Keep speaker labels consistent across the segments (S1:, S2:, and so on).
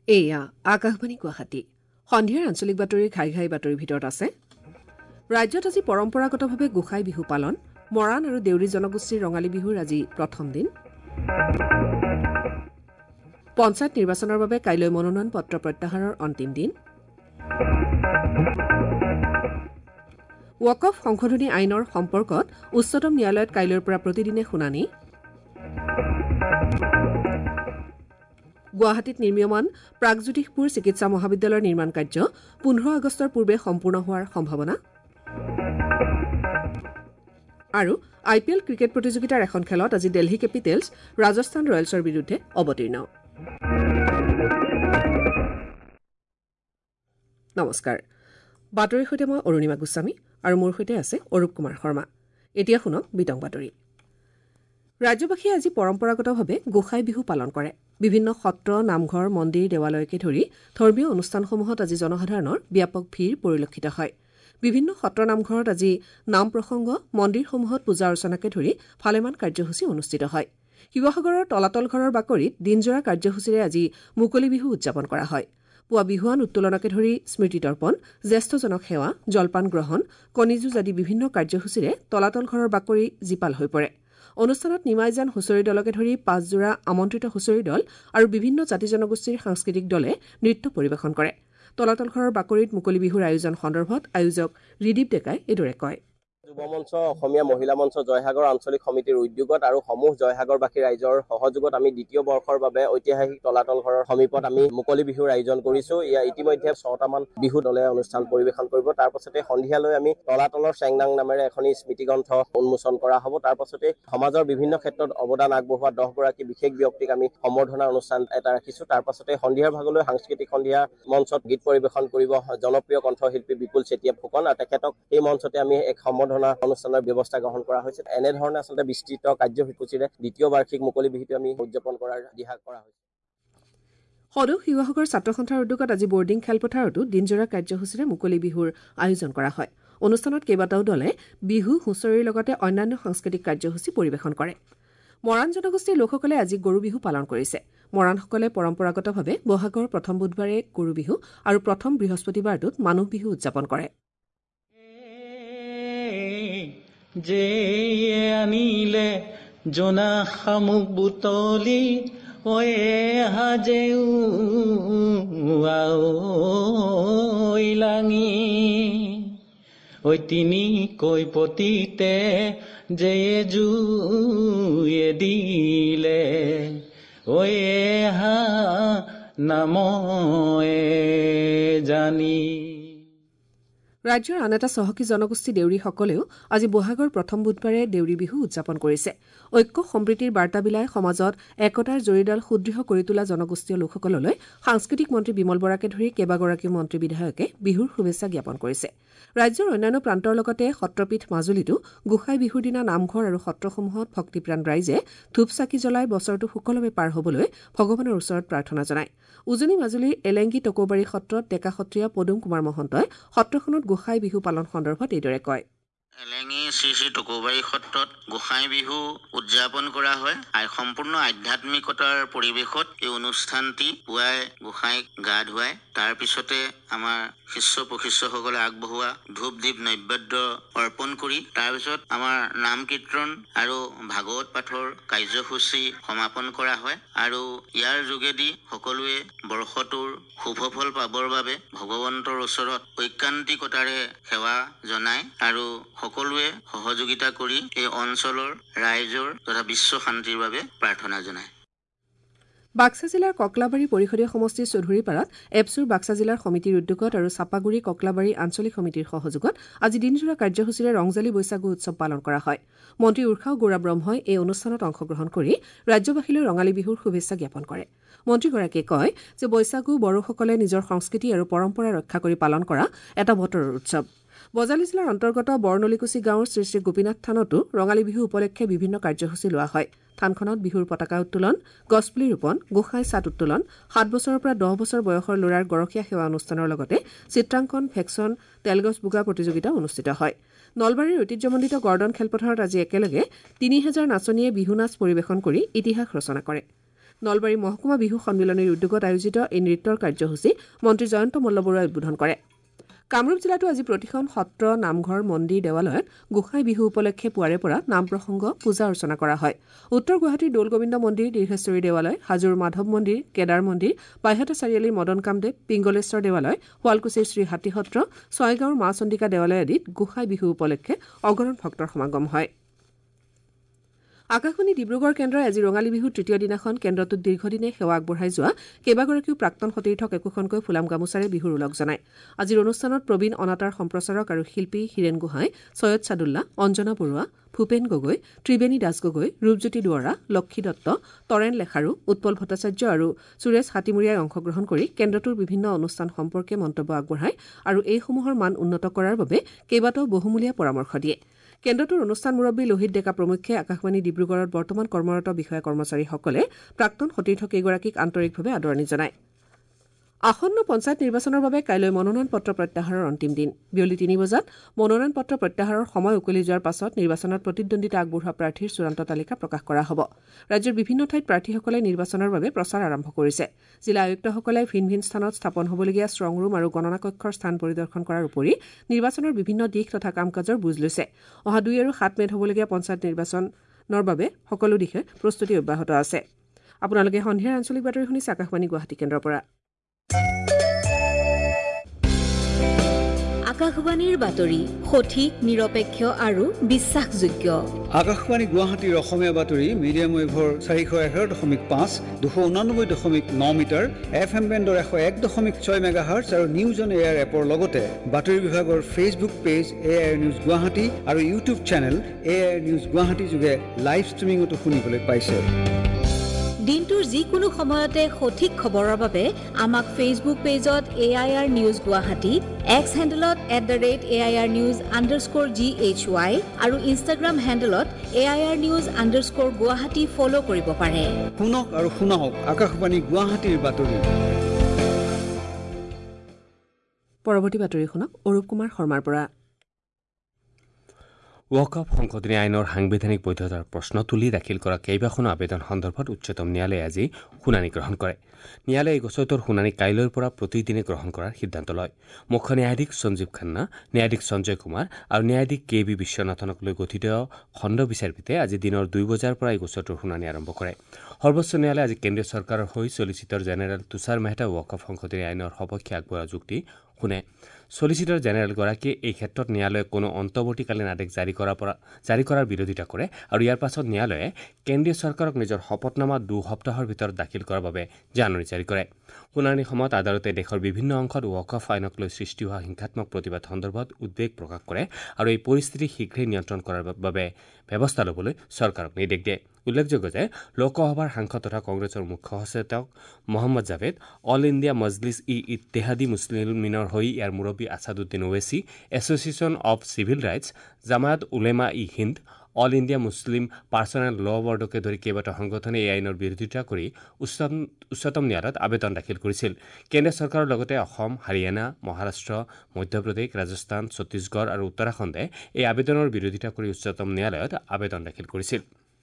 S1: এয়া আকাশবাণী গুৱাহাটী সন্ধিয়াৰ আঞ্চলিক বাতৰিৰ ঘাই ঘাই বাতৰিৰ ভিতৰত আছে ৰাজ্যত আজি পৰম্পৰাগতভাৱে গোসাই বিহু পালন মৰাণ আৰু দেউৰী জনগোষ্ঠীৰ ৰঙালী বিহুৰ আজি প্ৰথম দিন পঞ্চায়ত নিৰ্বাচনৰ বাবে কাইলৈ মনোনয়ন পত্ৰ প্ৰত্যাহাৰৰ অন্তিম দিন ৱকফ সংশোধনী আইনৰ সম্পৰ্কত উচ্চতম ন্যায়ালয়ত কাইলৈৰ পৰা প্ৰতিদিনে শুনানি গুৱাহাটীত নিৰ্মীয়মান প্ৰাগজ্যোতিষপুৰ চিকিৎসা মহাবিদ্যালয়ৰ নিৰ্মাণ কাৰ্য 15 আগষ্টৰ পূৰ্বে সম্পূৰ্ণ হোৱাৰ সম্ভাৱনা আৰু IPL ক্ৰিকেট প্ৰতিযোগিতাৰ এখন খেলত আজি দিল্লী কেপিটেলছ ৰাজস্থান ৰয়েলছৰ বিৰুদ্ধে অৱতীৰ্ণ নমস্কাৰ বাতৰিৰ সৈতে মই অৰুণিমা গোস্বামী আৰু মোৰ সৈতে আছে অৰূপ কুমাৰ শৰ্মা এতিয়া শুনক বিতং বাতৰি ৰাজ্যবাসীয়ে আজি পৰম্পৰাগতভাৱে গোসাই বিহু পালন কৰে বিভিন্ন সত্ৰ নামঘৰ মন্দিৰ দেৱালয়কে ধৰি ধৰ্মীয় অনুষ্ঠানসমূহত আজি জনসাধাৰণৰ ব্যাপক ভিৰ পৰিলক্ষিত হয় বিভিন্ন সত্ৰ নামঘৰত আজি নাম প্ৰসংগ মন্দিৰসমূহত পূজা অৰ্চনাকে ধৰি ভালেমান কাৰ্যসূচী অনুষ্ঠিত হয় শিৱসাগৰৰ তলাতল ঘৰৰ বাকৰিত দিনজোৰা কাৰ্যসূচীৰে আজি মুকলি বিহু উদযাপন কৰা হয় পুৱা বিহুৱান উত্তোলনকে ধৰি স্মৃতি তৰ্পণ জ্যেষ্ঠজনক সেৱা জলপান গ্ৰহণ কণীযুঁজ আদি বিভিন্ন কাৰ্যসূচীৰে তলাতল ঘৰৰ বাকৰি জীপাল হৈ পৰে অনুষ্ঠানত নিমাইজান হুঁচৰি দলকে ধৰি 5 জোৰা আমন্ত্ৰিত হুঁচৰি দল আৰু বিভিন্ন জাতি জনগোষ্ঠীৰ সাংস্কৃতিক দলে নৃত্য পৰিৱেশন কৰে তলাতল ঘৰৰ বাকৰিত মুকলি বিহুৰ আয়োজন সন্দৰ্ভত আয়োজক ৰিদীপ ডেকাই এইদৰে কয়
S2: যুৱ মঞ্চ অসমীয়া মহিলা মঞ্চ জয়সাগৰ আঞ্চলিক সমিতিৰ উদ্যোগত আৰু সমূহ জয়সাগৰবাসী ৰাইজৰ সহযোগত আমি দ্বিতীয় বৰ্ষৰ বাবে ঐতিহাসিক তলাতল ঘৰৰ সমীপত আমি মুকলি বিহুৰ আয়োজন কৰিছো ইতিমধ্যে 6টামান বিহু দলে অনুষ্ঠান পৰিৱেশন কৰিব তাৰ পাছতে সন্ধিয়ালৈ আমি তলাতলৰ চেংনাং নামেৰে এখন স্মৃতিগ্ৰন্থ উন্মোচন কৰা হ'ব তাৰ পাছতে সমাজৰ বিভিন্ন ক্ষেত্ৰত অৱদান আগবঢ়োৱা 10 গৰাকী বিশেষ ব্যক্তিক আমি সম্বৰ্ধনা অনুষ্ঠান এটা ৰাখিছো তাৰ পাছতে সন্ধিয়াৰ ভাগলৈ সাংস্কৃতিক সন্ধিয়া মঞ্চত গীত পৰিৱেশন কৰিব জনপ্ৰিয় কণ্ঠশিল্পী বিপুল চেতিয়া ফুকন আৰু তেখেতক এই মঞ্চতে আমি এক অনুষ্ঠানৰ ব্যৱস্থা গ্ৰহণ কৰা হৈছে এনেধৰণে আচলতে বিস্তৃত কাৰ্যসূচীৰে দ্বিতীয় বাৰ্ষিক মুকলি বিহুটো আমি উদযাপন কৰাৰ দিহা কৰা হৈছে
S1: সদৌ শিৱসাগৰ ছাত্ৰ সন্থাৰ উদ্যোগত আজি বৰ্ডিং খেলপথাৰতো দিনজোৰা কাৰ্যসূচীৰে মুকলি বিহুৰ আয়োজন কৰা হয় অনুষ্ঠানত কেইবাটাও দলে বিহু হুঁচৰিৰ লগতে অন্যান্য সাংস্কৃতিক কাৰ্যসূচী পৰিৱেশন কৰে মৰাণ জনগোষ্ঠীৰ লোকসকলে আজি গৰু বিহু পালন কৰিছে মৰাণসকলে পৰম্পৰাগতভাৱে বহাগৰ প্ৰথম বুধবাৰে গৰু বিহু আৰু প্ৰথম বৃহস্পতিবাৰটোত মানুহ বিহু উদযাপন কৰে
S3: যে আনিলে জনা শামুক বুটলি হাজেউ লাঙি ঐ তিনি কৈ পতিতে যে জুয়ে দিলে ঐ হা নাময়ে জানি
S1: ৰাজ্যৰ আন এটা চহকী জনগোষ্ঠী দেউৰীসকলেও আজি বহাগৰ প্ৰথম বুধবাৰে দেউৰী বিহু উদযাপন কৰিছে ঐক্য সম্প্ৰীতিৰ বাৰ্তা বিলাই সমাজত একতাৰ জৰীডাল সুদৃঢ় কৰি তোলা জনগোষ্ঠীয় লোকসকললৈ সাংস্কৃতিক মন্ত্ৰী বিমল বৰাকে ধৰি কেইবাগৰাকী মন্ত্ৰী বিধায়কে বিহুৰ শুভেচ্ছা জ্ঞাপন কৰিছে ৰাজ্যৰ অন্যান্য প্ৰান্তৰ লগতে সত্ৰপীঠ মাজুলীতো গোসাই বিহুৰ দিনা নামঘৰ আৰু সত্ৰসমূহত ভক্তিপ্ৰাণ ৰাইজে ধূপ চাকি জ্বলাই বছৰটো সুকলমে পাৰ হ'বলৈ ভগৱানৰ ওচৰত প্ৰাৰ্থনা জনায় উজনি মাজুলীৰ এলেংগী টকৌবাৰী সত্ৰত ডেকা সত্ৰীয়া পদুম কুমাৰ মহন্তই সত্ৰখনত গোসাই বিহু পালন সন্দৰ্ভত এইদৰে কয়
S4: এলেঙি শ্ৰী শ্ৰী টকৌবাৰী সত্ৰত গোসাই বিহু উদযাপন কৰা হয় আৰু সম্পূৰ্ণ আধ্যাত্মিকতাৰ পৰিৱেশত এই অনুষ্ঠানটি পুৱাই গোসাইক গা ধুৱাই তাৰ পিছতে আমাৰ শিষ্য প্ৰশিষ্যসকলে আগবঢ়োৱা ধূপ দীপ নৈবেদ্য অৰ্পণ কৰি তাৰপিছত আমাৰ নাম কীৰ্তন আৰু ভাগৱত পাঠৰ কাৰ্যসূচী সমাপন কৰা হয় আৰু ইয়াৰ যোগেদি সকলোৱে বৰ্ষটোৰ শুভফল পাবৰ বাবে ভগৱন্তৰ ওচৰত ঐকান্তিকতাৰে সেৱা জনায় আৰু সকলোৱে সহযোগিতা কৰি এই অঞ্চলৰ ৰাইজৰ তথা বিশ্ব শান্তিৰ বাবে প্ৰাৰ্থনা জনায়
S1: বাক্সা জিলাৰ ককলাবাৰী পৰিষদীয় সমষ্টিৰ চৌধুৰীপাৰাত এপছুৰ বাক্সা জিলাৰ সমিতিৰ উদ্যোগত আৰু চাপাগুৰি ককলাবাৰী আঞ্চলিক সমিতিৰ সহযোগত আজি দিনজোৰা কাৰ্যসূচীৰে ৰংজালী বৈশাগু উৎসৱ পালন কৰা হয় মন্ত্ৰী উৰ্খাও গৌৰা ব্ৰহ্মই এই অনুষ্ঠানত অংশগ্ৰহণ কৰি ৰাজ্যবাসীলৈ ৰঙালী বিহুৰ শুভেচ্ছা জ্ঞাপন কৰে মন্ত্ৰীগৰাকীয়ে কয় যে বৈশাগু বড়োসকলে নিজৰ সংস্কৃতি আৰু পৰম্পৰা ৰক্ষা কৰি পালন কৰা এটা বতৰৰ উৎসৱ বজালী জিলাৰ অন্তৰ্গত বৰনলীকুছি গাঁৱৰ শ্ৰী শ্ৰী গোপীনাথ থানতো ৰঙালী বিহু উপলক্ষে বিভিন্ন কাৰ্যসূচী লোৱা হয় থানখনত বিহুৰ পতাকা উত্তোলন গছপুলি ৰোপণ গোসাঁই ছাট উত্তোলন 7 বছৰৰ পৰা 10 বছৰ বয়সৰ ল'ৰাৰ গৰখীয়া সেৱা অনুষ্ঠানৰ লগতে চিত্ৰাংকন ভেকচন তেলগছ বোগা প্ৰতিযোগিতা অনুষ্ঠিত হয় নলবাৰীৰ ঐতিহ্যমণ্ডিত গৰ্ডন খেলপথাৰত আজি একেলগে 3000 নাচনীয়ে বিহু নাচ পৰিৱেশন কৰি ইতিহাস ৰচনা কৰে নলবাৰী মহকুমা বিহু সন্মিলনীৰ উদ্যোগত আয়োজিত এই নৃত্যৰ কাৰ্যসূচী মন্ত্ৰী জয়ন্ত মল্লবৰুৱাই উদ্বোধন কৰে কামৰূপ জিলাতো আজি প্ৰতিখন সত্ৰ নামঘৰ মন্দিৰ দেৱালয়ত গোসাই বিহু উপলক্ষে পুৱাৰে পৰা নাম প্ৰসংগ পূজা অৰ্চনা কৰা হয় উত্তৰ গুৱাহাটীৰ দৌলগোবিন্দ মন্দিৰ দীৰ্ঘেশ্বৰী দেৱালয় হাজোৰ মাধৱ মন্দিৰ কেদাৰ মন্দিৰ বাইহাটা চাৰিআলিৰ মদন কামদেৱ পিংগলেশ্বৰ দেৱালয় শুৱালকুছিৰ শ্ৰী হাতী সত্ৰ ছয়গাঁৱৰ মা চন্দিকা দেৱালয় আদিত গোসাই বিহু উপলক্ষে অগণন ভক্তৰ সমাগম হয় আকাশবাণী ডিব্ৰুগড় কেন্দ্ৰই আজি ৰঙালী বিহুৰ তৃতীয় দিনাখন কেন্দ্ৰটোত দীৰ্ঘদিনে সেৱা আগবঢ়াই যোৱা কেইবাগৰাকীও প্ৰাক্তন সতীৰ্থক একোখনকৈ ফুলাম গামোচাৰে বিহুৰ ওলগ জনায় আজিৰ অনুষ্ঠানত প্ৰবীণ অনাতাঁৰ সম্প্ৰচাৰক আৰু শিল্পী হীৰেণ গোহাঁই ছৈয়দ ছাদুল্লা অঞ্জনা বৰুৱা ভূপেন গগৈ ত্ৰিবেণী দাস গগৈ ৰূপজ্যোতি দুৱৰা লক্ষী দত্ত তৰেণ লেখাৰু উৎপল ভট্টাচাৰ্য আৰু সুৰেশ হাতীমুৰীয়াই অংশগ্ৰহণ কৰি কেন্দ্ৰটোৰ বিভিন্ন অনুষ্ঠান সম্পৰ্কে মন্তব্য আগবঢ়ায় আৰু এইসমূহৰ মান উন্নত কৰাৰ বাবে কেইবাটাও বহুমূলীয়া পৰামৰ্শ দিয়ে কেন্দ্ৰটোৰ অনুষ্ঠান মুৰব্বী লোহিত ডেকা প্ৰমুখ্যে আকাশবাণী ডিব্ৰুগড়ত বৰ্তমান কৰ্মৰত বিষয়া কৰ্মচাৰীসকলে প্ৰাক্তন সতীৰ্থ কেইগৰাকীক আন্তৰিকভাৱে আদৰণি জনায় আসন্ন পঞ্চায়ত নিৰ্বাচনৰ বাবে কাইলৈ মনোনয়ন পত্ৰ প্ৰত্যাহাৰৰ অন্তিম দিন বিয়লি ৩ বজাত মনোনয়ন পত্ৰ প্ৰত্যাহাৰৰ সময় উকলি যোৱাৰ পাছত নিৰ্বাচনত প্ৰতিদ্বন্দ্বিতা আগবঢ়োৱা প্ৰাৰ্থীৰ চূড়ান্ত তালিকা প্ৰকাশ কৰা হ'ব ৰাজ্যৰ বিভিন্ন ঠাইত প্ৰাৰ্থীসকলে নিৰ্বাচনৰ বাবে প্ৰচাৰ আৰম্ভ কৰিছে জিলা আয়ুক্তসকলে ভিন ভিন স্থানত স্থাপন হ'বলগীয়া ষ্ট্ৰং ৰুম আৰু গণনা কক্ষৰ স্থান পৰিদৰ্শন কৰাৰ উপৰি নিৰ্বাচনৰ বিভিন্ন দিশ তথা কাম কাজৰ বুজ লৈছে অহা ২ আৰু ৭ মেত হ'বলগীয়া পঞ্চায়ত নিৰ্বাচনৰ বাবে সকলো দিশে প্ৰস্তুতি অব্যাহত আছে আপোনালোকে সন্ধিয়াৰ আঞ্চলিক বাতৰি শুনিছে আকাশবাণী গুৱাহাটী কেন্দ্ৰৰ পৰা
S5: আকাশবাণীৰ বাতৰি সঠিক নিৰপেক্ষ আৰু বিশ্বাসযোগ্য
S6: আকাশবাণী গুৱাহাটীৰ অসমীয়া বাতৰি মিডিয়াম ৱেভৰ ৪১১.৫ ২৮৯.৯ মিটাৰ FM বেণ্ডৰ ১০১.৬ মেগাহাৰ্টজ আৰু নিউজ অন এয়াৰ এপৰ লগতে বাতৰি বিভাগৰ Facebook page AIR news Guwahati আৰু YouTube channel AIR news Guwahati যোগে লাইভ ষ্ট্ৰিমিঙতো শুনিবলৈ পাইছে
S5: দিনটোৰ যিকোনো সময়তে সঠিক খবৰৰ বাবে আমাক ফেচবুক পেজত AIR নিউজ গুৱাহাটী এক্স হেণ্ডেলত @AIR_news_GHY আৰু ইনষ্টাগ্ৰাম হেণ্ডেলত AIR_news_গুৱাহাটী ফলো কৰিব পাৰে
S6: শুনক আৰু শুনাওক আকাশবাণী গুৱাহাটীৰ বাতৰি
S1: পৰৱৰ্তী বাতৰি শুনক অৰূপ কুমাৰ শৰ্মাৰ পৰা
S7: ৱকফ সংশোধনী আইনৰ সাংবিধানিক বৈধতাৰ প্ৰশ্ন তুলি দাখিল কৰা কেইবাখনো আবেদন সন্দৰ্ভত উচ্চতম ন্যায়ালয়ে আজি শুনানি গ্ৰহণ কৰে ন্যায়ালয়ে এই গোচৰটোৰ শুনানি কাইলৈৰ পৰা প্ৰতিদিনে গ্ৰহণ কৰাৰ সিদ্ধান্ত লয় মুখ্য ন্যায়াধীশ সঞ্জীৱ খান্না ন্যায়াধীশ সঞ্জয় কুমাৰ আৰু ন্যায়াধীশ KB বিশ্বনাথনক লৈ গঠিত খণ্ড বিচাৰপীঠে আজি দিনৰ ২ বজাৰ পৰা এই গোচৰটোৰ শুনানি আৰম্ভ কৰে সৰ্বোচ্চ ন্যায়ালয়ে আজি কেন্দ্ৰীয় চৰকাৰৰ হৈ চলিচিটৰ জেনেৰেল তুষাৰ মেহতা ৱকফ সংশোধনী আইনৰ সপক্ষে আগবঢ়োৱা যুক্তি শুনে চলিচিটৰ জেনেৰেলগৰাকীয়ে এই ক্ষেত্ৰত ন্যায়ালয়ে কোনো অন্তৱৰ্তীকালীন আদেশ জাৰি কৰাৰ বিৰোধিতা কৰে আৰু ইয়াৰ পাছত ন্যায়ালয়ে কেন্দ্ৰীয় চৰকাৰক নিজৰ শপতনামা ২ সপ্তাহৰ ভিতৰত দাখিল কৰাৰ বাবে জাননী জাৰি কৰে শুনানিৰ সময়ত আদালতে দেশৰ বিভিন্ন অংশত ৱকফ আইনক লৈ সৃষ্টি হোৱা হিংসাত্মক প্ৰতিবাদ সন্দৰ্ভত উদ্বেগ প্ৰকাশ কৰে আৰু এই পৰিস্থিতি শীঘ্ৰেই নিয়ন্ত্ৰণ কৰাৰ বাবে ব্যৱস্থা ল'বলৈ চৰকাৰক নিৰ্দেশ দিয়ে উল্লেখযোগ্য যে লোকসভাৰ সাংসদ তথা কংগ্ৰেছৰ মুখ্য সচেতক মহম্মদ জাভেদ অল ইণ্ডিয়া মজলিছ ইত্তেহাদী মুছলিমিনৰ হৈ ইয়াৰ মুৰব্বী Asaduddin Owaisi association of civil rights Jamaat Ulema Hind all India Muslim personal law বৰ্ডকে ধৰি কেইবাটাও সংগঠনে এই আইনৰ বিৰোধিতা কৰি উচ্চতম ন্যায়ালয়ত আবেদন দাখিল কৰিছিল কেন্দ্ৰীয় চৰকাৰৰ লগতে অসম হাৰিয়ানা মহাৰাষ্ট্ৰ মধ্যপ্ৰদেশ ৰাজস্থান ছত্তীশগড় আৰু উত্তৰাখণ্ডে এই আবেদনৰ বিৰোধিতা কৰি উচ্চতম ন্যায়ালয়ত আবেদন দাখিল কৰিছিল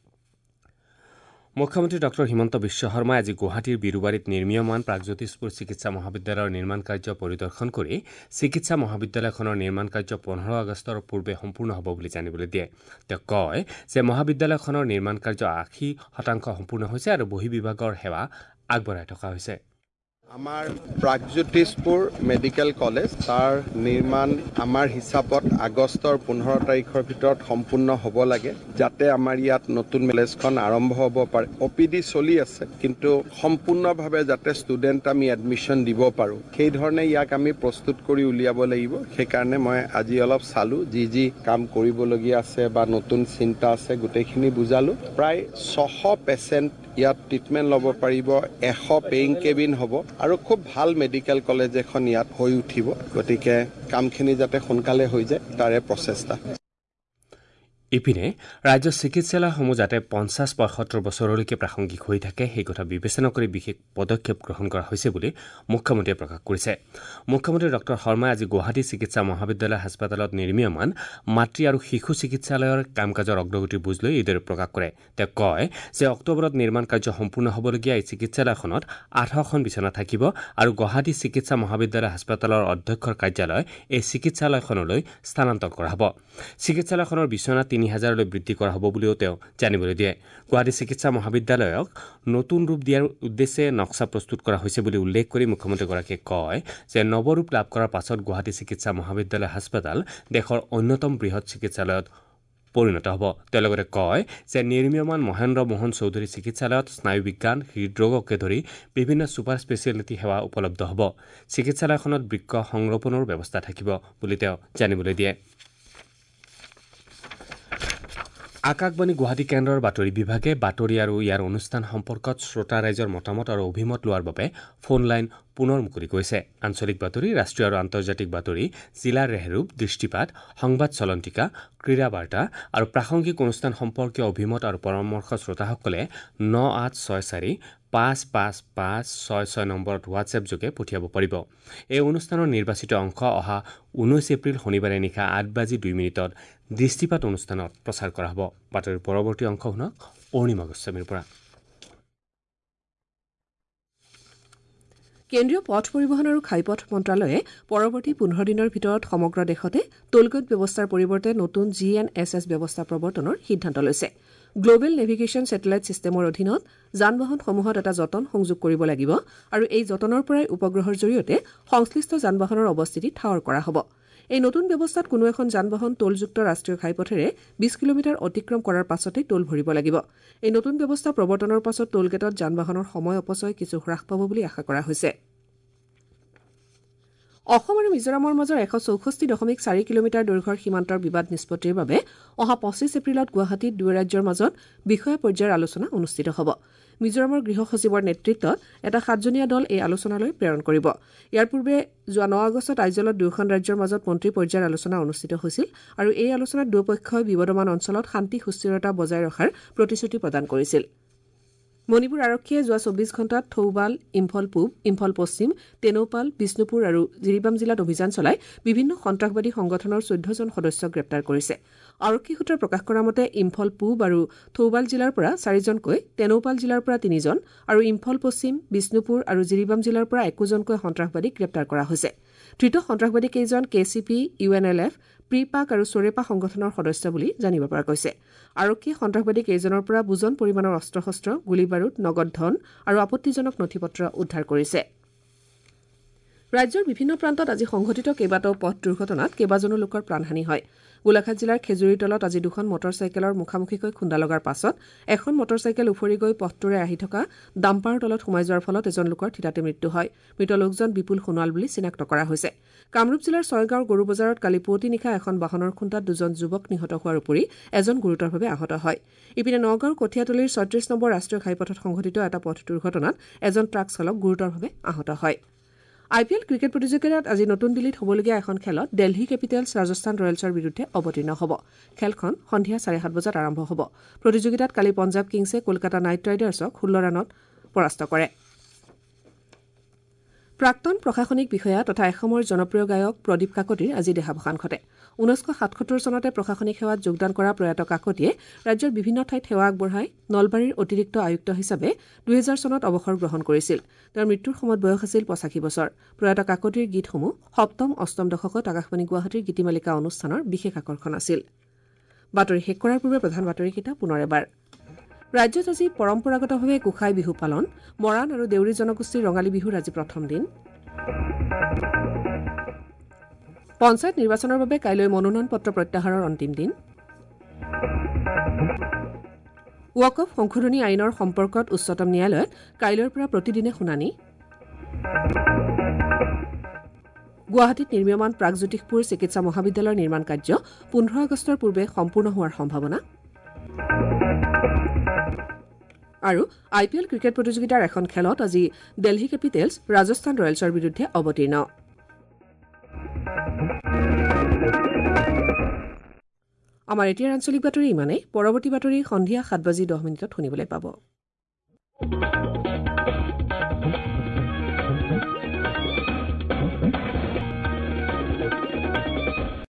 S7: মুখ্যমন্ত্ৰী ডঃ হিমন্ত বিশ্ব শৰ্মাই আজি গুৱাহাটীৰ বিৰুবাৰীত নিৰ্মীয়মান প্ৰাগজ্যোতিষপুৰ চিকিৎসা মহাবিদ্যালয়ৰ নিৰ্মাণ কাৰ্য পৰিদৰ্শন কৰি চিকিৎসা মহাবিদ্যালয়খনৰ নিৰ্মাণ কাৰ্য ১৫ আগষ্টৰ পূৰ্বে সম্পূৰ্ণ হ'ব বুলি জানিবলৈ দিয়ে তেওঁ কয় যে মহাবিদ্যালয়খনৰ নিৰ্মাণ কাৰ্য ৮০% সম্পূৰ্ণ হৈছে আৰু বহিঃবিভাগৰ সেৱা আগবঢ়াই থকা হৈছে
S8: আমাৰ প্ৰাগজ্যোতিষপুৰ মেডিকেল কলেজ তাৰ নিৰ্মাণ আমাৰ হিচাপত আগষ্টৰ ১৫ তাৰিখৰ ভিতৰত সম্পূৰ্ণ হ'ব লাগে যাতে আমাৰ ইয়াত নতুন কলেজখন আৰম্ভ হ'ব পাৰে OPD চলি আছে কিন্তু সম্পূৰ্ণভাৱে যাতে ষ্টুডেণ্ট আমি এডমিশ্যন দিব পাৰোঁ সেই ধৰণে ইয়াক আমি প্ৰস্তুত কৰি উলিয়াব লাগিব সেইকাৰণে মই আজি অলপ চালোঁ যি কাম কৰিবলগীয়া আছে বা নতুন চিন্তা আছে গোটেইখিনি বুজালোঁ প্ৰায় ৬০০ পেচেণ্ট ইয়াত ট্ৰিটমেণ্ট ল'ব পাৰিব ১০০ পেইং কেবিন হ'ব আৰু খুব ভাল মেডিকেল কলেজ এখন ইয়াত হৈ উঠিব গতিকে কামখিনি যাতে সোনকালে হৈ যায় তাৰে প্ৰচেষ্টা
S7: ইপিনে ৰাজ্যৰ চিকিৎসালয়সমূহ যাতে ৫০-৭৫ বছৰলৈকে প্ৰাসংগিক হৈ থাকে সেই কথা বিবেচনা কৰি বিশেষ পদক্ষেপ গ্ৰহণ কৰা হৈছে বুলি মুখ্যমন্ত্ৰীয়ে প্ৰকাশ কৰিছে। মুখ্যমন্ত্ৰী ডঃ শৰ্মাই আজি গুৱাহাটী চিকিৎসা মহাবিদ্যালয় হাস্পতালত নিৰ্মীয়মান মাতৃ আৰু শিশু চিকিৎসালয়ৰ কাম কাজৰ অগ্ৰগতিৰ বুজ লৈ এইদৰে প্ৰকাশ কৰে। তেওঁ কয় যে অক্টোবৰত নিৰ্মাণ কাৰ্য সম্পূৰ্ণ হ'বলগীয়া এই চিকিৎসালয়খনত ৮০০খন বিচনা থাকিব আৰু গুৱাহাটী চিকিৎসা মহাবিদ্যালয় হাস্পতালৰ অধ্যক্ষৰ কাৰ্যালয় এই চিকিৎসালয়খনলৈ স্থানান্তৰ কৰা হ'ব। চিকিৎসালয়খনৰ বিচনা ৩,০০০লৈ বৃদ্ধি কৰা হ'ব বুলিও তেওঁ জানিবলৈ দিয়ে। গুৱাহাটী চিকিৎসা মহাবিদ্যালয়ক নতুন ৰূপ দিয়াৰ উদ্দেশ্যে নক্সা প্ৰস্তুত কৰা হৈছে বুলি উল্লেখ কৰি মুখ্যমন্ত্ৰীগৰাকীয়ে কয় যে নৱৰূপ লাভ কৰাৰ পাছত গুৱাহাটী চিকিৎসা মহাবিদ্যালয় হাস্পতাল দেশৰ অন্যতম বৃহৎ চিকিৎসালয়ত পৰিণত হ'ব। তেওঁ লগতে কয় যে নিৰ্মীয়মান মহেন্দ্ৰ মোহন চৌধুৰী চিকিৎসালয়ত স্নায়ুবিজ্ঞান, হৃদৰোগকে ধৰি বিভিন্ন ছুপাৰ স্পেচিয়েলিটি সেৱা উপলব্ধ হ'ব। চিকিৎসালয়খনত বৃক্ক সংৰোপণৰ ব্যৱস্থা থাকিব বুলি তেওঁ জানিবলৈ দিয়ে। আকাশবাণী গুৱাহাটী কেন্দ্ৰৰ বাতৰি বিভাগে বাতৰি আৰু ইয়াৰ অনুষ্ঠান সম্পৰ্কত শ্ৰোতা ৰাইজৰ মতামত আৰু অভিমত লোৱাৰ বাবে ফোন লাইন পুনৰ মুকলি কৰিছে। আঞ্চলিক বাতৰি, ৰাষ্ট্ৰীয় আৰু আন্তৰ্জাতিক বাতৰি, জিলাৰ ৰেহৰূপ, দৃষ্টিপাত, সংবাদ চলন্তিকা, ক্ৰীড়া বাৰ্তা আৰু প্ৰাসংগিক অনুষ্ঠান সম্পৰ্কীয় অভিমত আৰু পৰামৰ্শ শ্ৰোতাসকলে ৯৮৬৪-৫৫৫৬৬ নম্বৰত হোৱাটছএপ যোগে পঠিয়াব পাৰিব। এই অনুষ্ঠানৰ নিৰ্বাচিত অংশ অহা ১৯ এপ্ৰিল শনিবাৰে নিশা ৮:২ দৃষ্টিপাত অনুষ্ঠানত প্ৰচাৰ কৰা হ'ব। বাতৰিৰ পৰৱৰ্তী অংশ শুনক অৰুণিমা গোস্বামীৰ পৰা।
S1: কেন্দ্ৰীয় পথ পৰিবহণ আৰু ঘাইপথ মন্ত্ৰালয়ে পৰৱৰ্তী ১৫ দিনৰ ভিতৰত সমগ্ৰ দেশতে টোলগেট ব্যৱস্থাৰ পৰিৱৰ্তে নতুন GNSS ব্যৱস্থা প্ৰৱৰ্তনৰ সিদ্ধান্ত লৈছে। গ্ল'বেল নেভিগেশ্যন ছেটেলাইট ছিষ্টেমৰ অধীনত যান বাহনসমূহত এটা যতন সংযোগ কৰিব লাগিব আৰু এই যতনৰ পৰাই উপগ্ৰহৰ জৰিয়তে সংশ্লিষ্ট যান বাহনৰ অৱস্থিতি ঠাৱৰ কৰা হ'ব। এই নতুন ব্যৱস্থাত কোনো এখন যান বাহন টোলযুক্ত ৰাষ্ট্ৰীয় ঘাইপথেৰে ২০ কিলোমিটাৰ অতিক্ৰম কৰাৰ পাছতেই টোল ভৰিব লাগিব। এই নতুন ব্যৱস্থা প্ৰৱৰ্তনৰ পাছত টোলগেটত যান বাহনৰ সময় অপচয় কিছু হ্ৰাস পাব বুলি আশা কৰা হৈছে। অসম আৰু মিজোৰামৰ মাজৰ ১৬৪.৪ কিলোমিটাৰ দৈৰ্ঘ্যৰ সীমান্তৰ বিবাদ নিষ্পত্তিৰ বাবে অহা ২৫ এপ্ৰিলত গুৱাহাটীত দুয়ো ৰাজ্যৰ মাজত বিষয়া পৰ্যায়ৰ আলোচনা অনুষ্ঠিত হ'ব। মিজোৰামৰ গৃহ সচিবৰ নেতৃত্বত এটা ৭জনীয়া দল এই আলোচনালৈ প্ৰেৰণ কৰিব। ইয়াৰ পূৰ্বে যোৱা ৯ আগষ্টত আইজলত দুয়োখন ৰাজ্যৰ মাজত মন্ত্ৰী পৰ্যায়ৰ আলোচনা অনুষ্ঠিত হৈছিল আৰু এই আলোচনাত দুয়োপক্ষই বিবদমান অঞ্চলত শান্তি সুস্থিৰতা বজাই ৰখাৰ প্ৰতিশ্ৰুতি প্ৰদান কৰিছিল। মণিপুৰ আৰক্ষীয়ে যোৱা ২৪ ঘণ্টাত থৌবাল, ইম্ফল পূব, ইম্ফল পশ্চিম, তেনৌপাল, বিষ্ণুপুৰ আৰু জিৰিবাম জিলাত অভিযান চলাই বিভিন্ন সন্ত্ৰাসবাদী সংগঠনৰ ১৪জন সদস্যক গ্ৰেপ্তাৰ কৰিছে। আৰক্ষী সূত্ৰই প্ৰকাশ কৰা মতে ইম্ফল পূব আৰু থৌবাল জিলাৰ পৰা ৪জনকৈ, তেনৌপাল জিলাৰ পৰা ৩জন আৰু ইম্ফল পশ্চিম, বিষ্ণুপুৰ আৰু জিৰিবাম জিলাৰ পৰা ১জনকৈ সন্ত্ৰাসবাদীক গ্ৰেপ্তাৰ কৰা হৈছে। ধৃত সন্ত্ৰাসবাদীকেইজন KCP, UNLF, প্ৰিপাক আৰু চোৰেপা সংগঠনৰ সদস্য বুলি জানিব পৰা গৈছে। আৰক্ষীয়ে সন্ত্ৰাসবাদী কেইজনৰ পৰা বুজন পৰিমাণৰ অস্ত্ৰ শস্ত্ৰ, গুলী বাৰুদ, নগদ ধন আৰু আপত্তিজনক নথি পত্ৰ উদ্ধাৰ কৰিছে। ৰাজ্যৰ বিভিন্ন প্ৰান্তত আজি সংঘটিত কেইবাটাও পথ দুৰ্ঘটনাত কেইবাজনো লোকৰ প্ৰাণহানি হয়। গোলাঘাট জিলাৰ খেজুৰিতলত আজি দুখন মটৰচাইকেলৰ মুখামুখিকৈ খুন্দা লগাৰ পাছত এখন মটৰচাইকেল উফৰি গৈ পথটোৰে আহি থকা ডাম্পাৰৰ তলত সোমাই যোৱাৰ ফলত এজন লোকৰ থিতাতে মৃত্যু হয়। মৃত লোকজন বিপুল সোণোৱাল বুলি চিনাক্ত কৰা হৈছে। কামৰূপ জিলাৰ ছয়গাঁৱৰ গৰু বজাৰত কালি পুৱতি নিশা এখন বাহনৰ খুন্দাত দুজন যুৱক নিহত হোৱাৰ উপৰি এজন গুৰুতৰভাৱে আহত হয়। ইপিনে নগাঁৱৰ কঠীয়াতলীৰ ৩৬ নম্বৰ ৰাষ্ট্ৰীয় ঘাইপথত সংঘটিত এটা পথ দুৰ্ঘটনাত এজন ট্ৰাক চালক গুৰুতৰভাৱে আহত হয়। IPL ক্ৰিকেট প্ৰতিযোগিতাত আজি নতুন দিল্লীত হ'বলগীয়া এখন খেলত দিল্লী কেপিটেলছ ৰাজস্থান ৰয়েলছৰ বিৰুদ্ধে অৱতীৰ্ণ হ'ব। খেলখন সন্ধিয়া 7:30 বজাত আৰম্ভ হ'ব। প্ৰতিযোগিতাত কালি পঞ্জাৱ কিংছে কলকাতা নাইট ৰাইডাৰ্ছক 16 ৰানত পৰাস্ত কৰে। প্ৰাক্তন প্ৰশাসনিক বিষয়া তথা এসময়ৰ জনপ্ৰিয় গায়ক প্ৰদীপ কাকতিৰ আজি দেহাৱসান ঘটে। 1977 চনতে প্ৰশাসনিক সেৱাত যোগদান কৰা প্ৰয়াত কাকতিয়ে ৰাজ্যৰ বিভিন্ন ঠাইত সেৱা আগবঢ়াই নলবাৰীৰ অতিৰিক্ত আয়ুক্ত হিচাপে 2000 চনত অৱসৰ গ্ৰহণ কৰিছিল। তেওঁৰ মৃত্যুৰ সময়ত বয়স আছিল 85 বছৰ। প্ৰয়াত কাকতিৰ গীতসমূহ 7ম-8ম দশকত আকাশবাণী গুৱাহাটীৰ গীতিমালিকা অনুষ্ঠানৰ বিশেষ আকৰ্ষণ আছিল। বাতৰি শেষ কৰাৰ পূৰ্বে প্ৰধান বাতৰিকেইটা পুনৰ এবাৰ। ৰাজ্যত আজি পৰম্পৰাগতভাৱে গোসাই বিহু পালন। মৰাণ আৰু দেউৰী জনগোষ্ঠীৰ ৰঙালী বিহুৰ আজি প্ৰথম দিন। পঞ্চায়ত নিৰ্বাচনৰ বাবে কাইলৈ মনোনয়ন পত্ৰ প্ৰত্যাহাৰৰ অন্তিম দিন। ৱাকফ সংশোধনী আইনৰ সম্পৰ্কত উচ্চতম ন্যায়ালয়ত কাইলৈৰ পৰা প্ৰতিদিনে শুনানি। গুৱাহাটীত নিৰ্মীয়মান প্ৰাগজ্যোতিষপুৰ চিকিৎসা মহাবিদ্যালয়ৰ নিৰ্মাণ কাৰ্য 15 আগষ্টৰ পূৰ্বে সম্পূৰ্ণ হোৱাৰ সম্ভাৱনা। আৰু IPL ক্ৰিকেট প্ৰতিযোগিতাৰ এখন খেলত আজি দিল্লী কেপিটেলছ ৰাজস্থান ৰয়েলছৰ বিৰুদ্ধে অৱতীৰ্ণ। আমাৰ এতিয়াৰ আঞ্চলিক বাতৰি ইমানেই। পৰৱৰ্তী বাতৰি সন্ধিয়া 7:10 শুনিবলৈ পাব।